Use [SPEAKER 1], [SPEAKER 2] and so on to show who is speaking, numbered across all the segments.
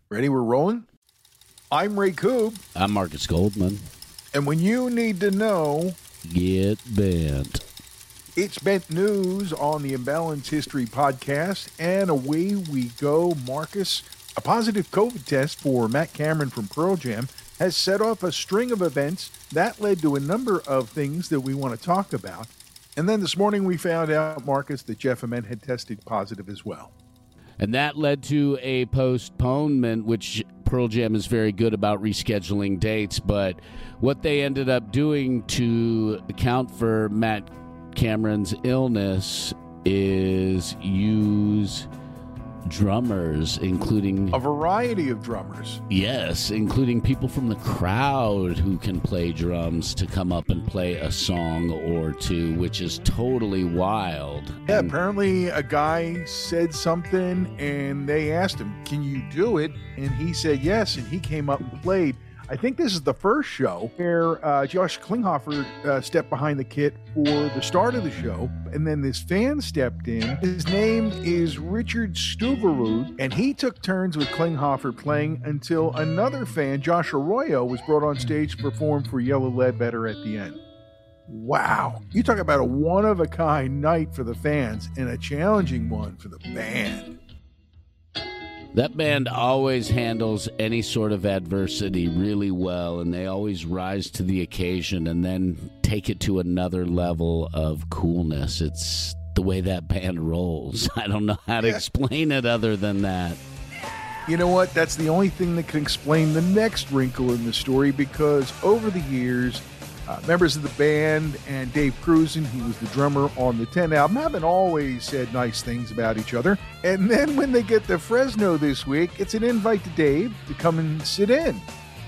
[SPEAKER 1] Ready? We're rolling? I'm Ray Koob.
[SPEAKER 2] I'm Marcus Goldman.
[SPEAKER 1] And when you need to know,
[SPEAKER 2] get bent.
[SPEAKER 1] It's Bent News on the Imbalance History Podcast. And away we go, Marcus. A positive COVID test for Matt Cameron from Pearl Jam has set off a string of events that led to a number of things that we want to talk about. And then this morning we found out, Marcus, that Jeff Ament had tested positive as well.
[SPEAKER 2] And that led to a postponement, which Pearl Jam is very good about rescheduling dates. But what they ended up doing to account for Matt Cameron's illness is use drummers, including
[SPEAKER 1] a variety of drummers.
[SPEAKER 2] Yes, including people from the crowd who can play drums to come up and play a song or two, which is totally wild.
[SPEAKER 1] Yeah, apparently a guy said something and they asked him, "Can you do it?" And he said yes, and he came up and played. I think this is the first show where Josh Klinghoffer stepped behind the kit for the start of the show, and then this fan stepped in. His name is Richard Stuverud, and he took turns with Klinghoffer playing until another fan, Josh Arroyo, was brought on stage to perform for Yellow Ledbetter at the end. Wow. You talk about a one-of-a-kind night for the fans and a challenging one for the band.
[SPEAKER 2] That band always handles any sort of adversity really well, and they always rise to the occasion and then take it to another level of coolness. It's the way that band rolls. I don't know how to explain it other than that.
[SPEAKER 1] You know what? That's the only thing that can explain the next wrinkle in the story, because over the years, members of the band and Dave Cruzen, who was the drummer on the 10 album, haven't always said nice things about each other. And then when they get to Fresno this week, it's an invite to Dave to come and sit in.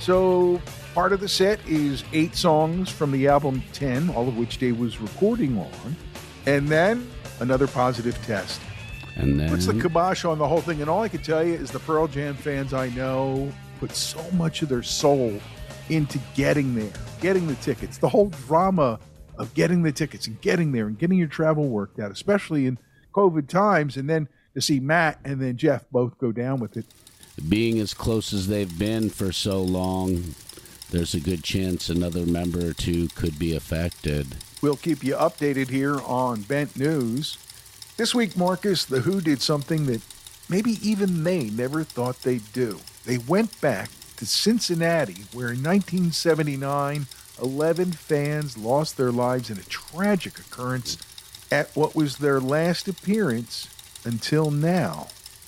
[SPEAKER 1] So part of the set is 8 songs from the album 10, all of which Dave was recording on. And then another positive test.
[SPEAKER 2] And then
[SPEAKER 1] puts the kibosh on the whole thing. And all I can tell you is the Pearl Jam fans I know put so much of their soul into getting there, getting the tickets, the whole drama of getting the tickets and getting there and getting your travel worked out, especially in COVID times, and then to see Matt and then Jeff both go down with it.
[SPEAKER 2] Being as close as they've been for so long, there's a good chance another member or two could be affected.
[SPEAKER 1] We'll keep you updated here on Bent News. This week, Marcus, The Who did something that maybe even they never thought they'd do. They went back to Cincinnati, where in 1979, 11 fans lost their lives in a tragic occurrence at what was their last appearance until now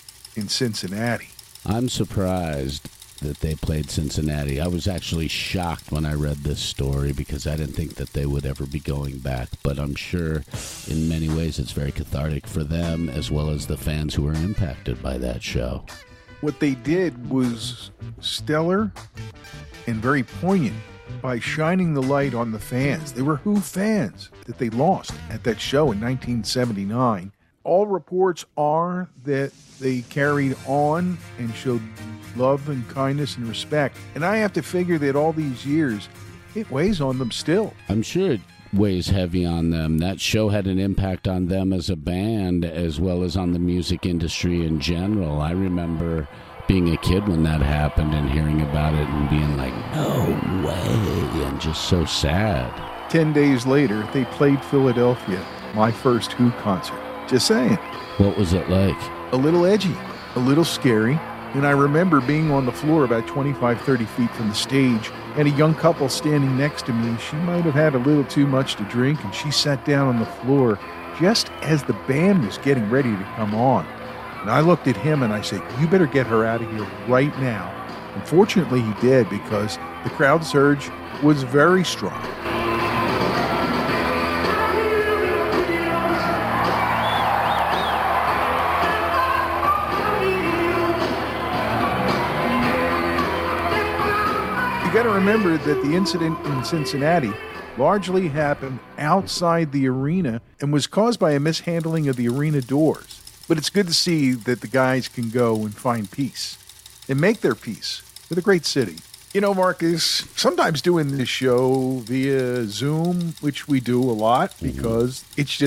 [SPEAKER 1] in Cincinnati.
[SPEAKER 2] I'm surprised that they played Cincinnati. I was actually shocked when I read this story because I didn't think that they would ever be going back, but I'm sure in many ways it's very cathartic for them as well as the fans who were impacted by that show.
[SPEAKER 1] What they did was stellar and very poignant by shining the light on the fans. They were Who fans that they lost at that show in 1979. All reports are that they carried on and showed love and kindness and respect. And I have to figure that all these years, it weighs on them still.
[SPEAKER 2] I'm sure it weighs heavy on them. That show had an impact on them as a band as well as on the music industry in general. I remember being a kid when that happened and hearing about it and being like, no way, and just so sad.
[SPEAKER 1] 10 days later, they played Philadelphia, my first Who concert. Just saying.
[SPEAKER 2] What was it like?
[SPEAKER 1] A little edgy, a little scary. And I remember being on the floor about 25, 30 feet from the stage and a young couple standing next to me. She might have had a little too much to drink, and she sat down on the floor just as the band was getting ready to come on. And I looked at him and I said, "You better get her out of here right now." And fortunately he did, because the crowd surge was very strong. You got to remember that the incident in Cincinnati largely happened outside the arena and was caused by a mishandling of the arena doors. But it's good to see that the guys can go and find peace and make their peace with a great city. You know, Marcus, sometimes doing this show via Zoom, which we do a lot because it's just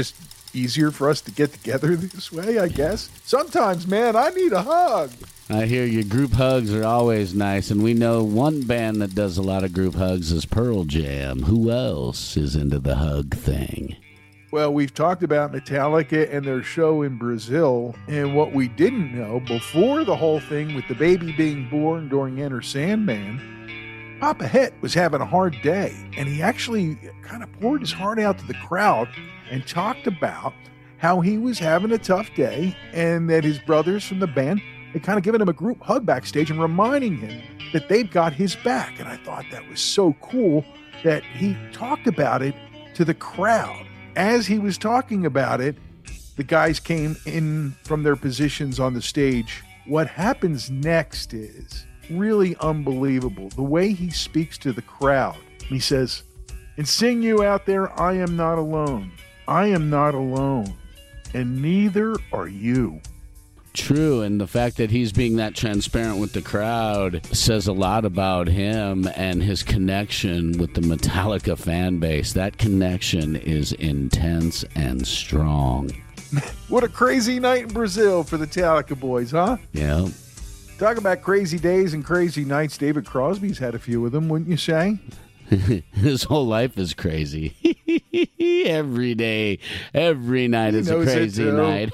[SPEAKER 1] easier for us to get together this way, I guess. Sometimes, man, I need a hug.
[SPEAKER 2] I hear you. Group hugs are always nice, and we know one band that does a lot of group hugs is Pearl Jam. Who else is into the hug thing?
[SPEAKER 1] Well, we've talked about Metallica and their show in Brazil, and what we didn't know before the whole thing with the baby being born during Enter Sandman, Papa Het was having a hard day, and he actually kind of poured his heart out to the crowd and talked about how he was having a tough day and that his brothers from the band had kind of given him a group hug backstage and reminding him that they've got his back. And I thought that was so cool that he talked about it to the crowd. As he was talking about it, the guys came in from their positions on the stage. What happens next is really unbelievable. The way he speaks to the crowd. He says, "And sing you out there, I am not alone. I am not alone. And neither are you."
[SPEAKER 2] True, and the fact that he's being that transparent with the crowd says a lot about him and his connection with the Metallica fan base. That connection is intense and strong.
[SPEAKER 1] What a crazy night in Brazil for the Metallica boys, huh?
[SPEAKER 2] Yeah.
[SPEAKER 1] Talk about crazy days and crazy nights. David Crosby's had a few of them, wouldn't you say?
[SPEAKER 2] His whole life is crazy. Every day, every night is a crazy night.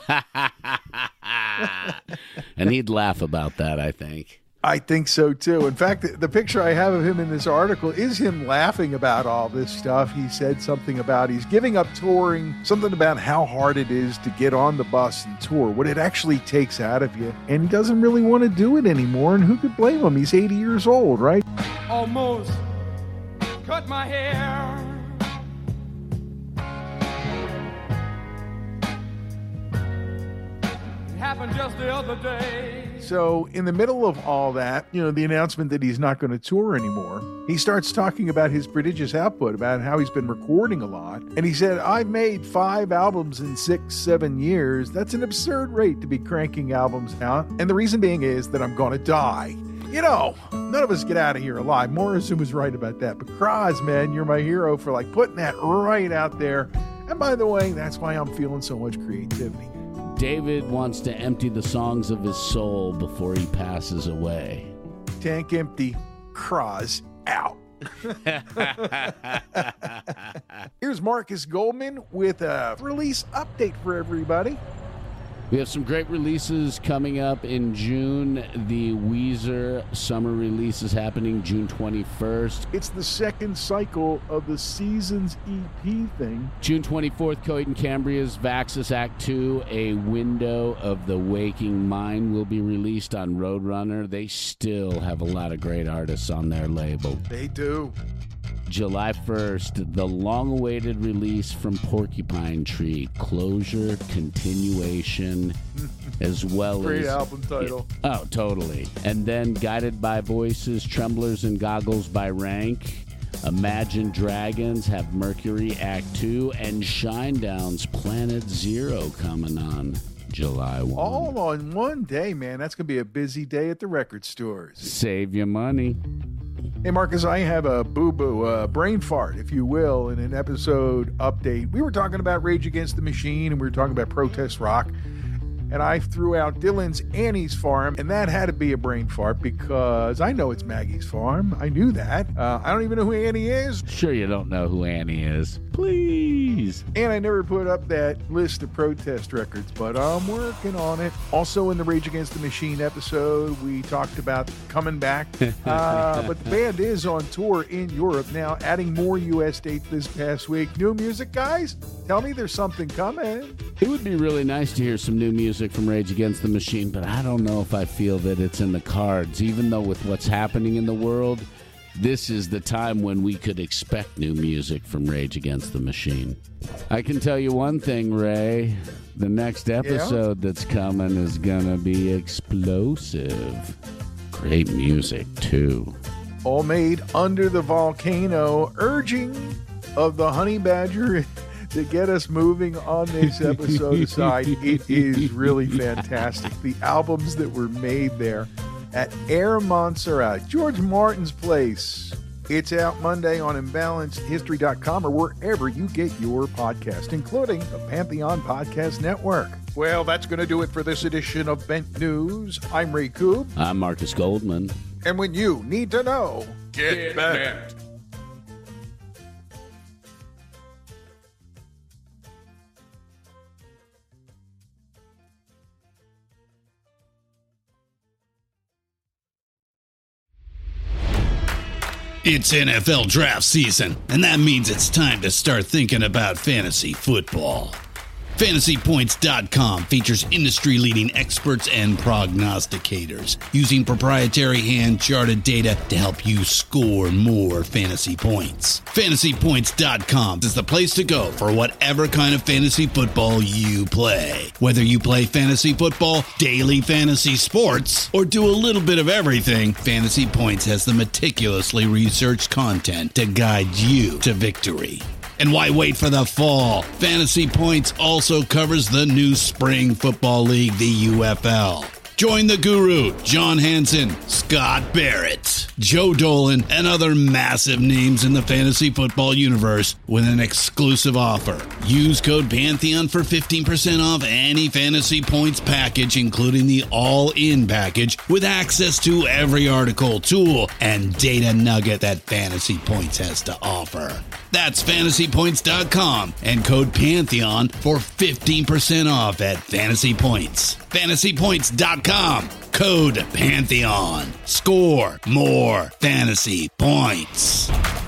[SPEAKER 2] And he'd laugh about that, I think.
[SPEAKER 1] I think so, too. In fact, the picture I have of him in this article is him laughing about all this stuff. He said something about he's giving up touring, something about how hard it is to get on the bus and tour, what it actually takes out of you. And he doesn't really want to do it anymore. And who could blame him? He's 80 years old, right?
[SPEAKER 3] Almost cut my hair. It happened just the other day.
[SPEAKER 1] So in the middle of all that, the announcement that he's not going to tour anymore, he starts talking about his prodigious output, about how he's been recording a lot. And he said, "I've made 5 albums in 6-7 years. That's an absurd rate to be cranking albums out. And the reason being is that I'm going to die." None of us get out of here alive. Morrison was right about that. But Cross, man, you're my hero for putting that right out there. And by the way, that's why I'm feeling so much creativity.
[SPEAKER 2] David wants to empty the songs of his soul before he passes away.
[SPEAKER 1] Tank empty, Cross out. Here's Marcus Goldman with a release update for everybody.
[SPEAKER 2] We have some great releases coming up in June. The Weezer summer release is happening June 21st.
[SPEAKER 1] It's the second cycle of the Seasons EP thing.
[SPEAKER 2] June 24th, Coheed and Cambria's Vaxis Act 2, A Window of the Waking Mind, will be released on Roadrunner. They still have a lot of great artists on their label.
[SPEAKER 1] They do.
[SPEAKER 2] July 1st, the long-awaited release from Porcupine Tree, Closure, Continuation, as well
[SPEAKER 1] Great
[SPEAKER 2] as...
[SPEAKER 1] album title.
[SPEAKER 2] Oh, totally. And then Guided by Voices, Tremblers and Goggles by Rank, Imagine Dragons have Mercury Act 2, and Shinedown's Planet Zero coming on July 1.
[SPEAKER 1] All on one day, man. That's going to be a busy day at the record stores.
[SPEAKER 2] Save your money.
[SPEAKER 1] Hey, Marcus, I have a boo-boo, brain fart, if you will, in an episode update. We were talking about Rage Against the Machine, and we were talking about protest rock. And I threw out Dylan's Annie's Farm, and that had to be a brain fart because I know it's Maggie's Farm. I knew that. I don't even know who Annie is.
[SPEAKER 2] Sure you don't know who Annie is. Please.
[SPEAKER 1] And I never put up that list of protest records, but I'm working on it. Also in the Rage Against the Machine episode, we talked about coming back. But the band is on tour in Europe now, adding more U.S. dates this past week. New music, guys? Tell me there's something coming.
[SPEAKER 2] It would be really nice to hear some new music from Rage Against the Machine, but I don't know if I feel that it's in the cards. Even though with what's happening in the world, this is the time when we could expect new music from Rage Against the Machine. I can tell you one thing, Ray. The next episode that's coming is gonna be explosive. Great music, too.
[SPEAKER 1] All made under the volcano, urging of the honey badger to get us moving on this episode aside. It is really fantastic. The albums that were made there at Air Montserrat, George Martin's place, It's out Monday on ImbalancedHistory.com or wherever you get your podcast, including the Pantheon Podcast Network. Well, that's going to do it for this edition of Bent News. I'm Ray Koob.
[SPEAKER 2] I'm Marcus Goldman.
[SPEAKER 1] And when you need to know, get bent.
[SPEAKER 4] It's NFL draft season, and that means it's time to start thinking about fantasy football. FantasyPoints.com features industry-leading experts and prognosticators using proprietary hand-charted data to help you score more fantasy points. FantasyPoints.com is the place to go for whatever kind of fantasy football you play. Whether you play fantasy football, daily fantasy sports, or do a little bit of everything, Fantasy Points has the meticulously researched content to guide you to victory. And why wait for the fall? Fantasy Points also covers the new spring football league, the UFL. Join the guru, John Hansen, Scott Barrett, Joe Dolan, and other massive names in the fantasy football universe with an exclusive offer. Use code Pantheon for 15% off any Fantasy Points package, including the all-in package, with access to every article, tool, and data nugget that Fantasy Points has to offer. That's FantasyPoints.com and code Pantheon for 15% off at Fantasy Points. FantasyPoints.com, code Pantheon. Score more fantasy points.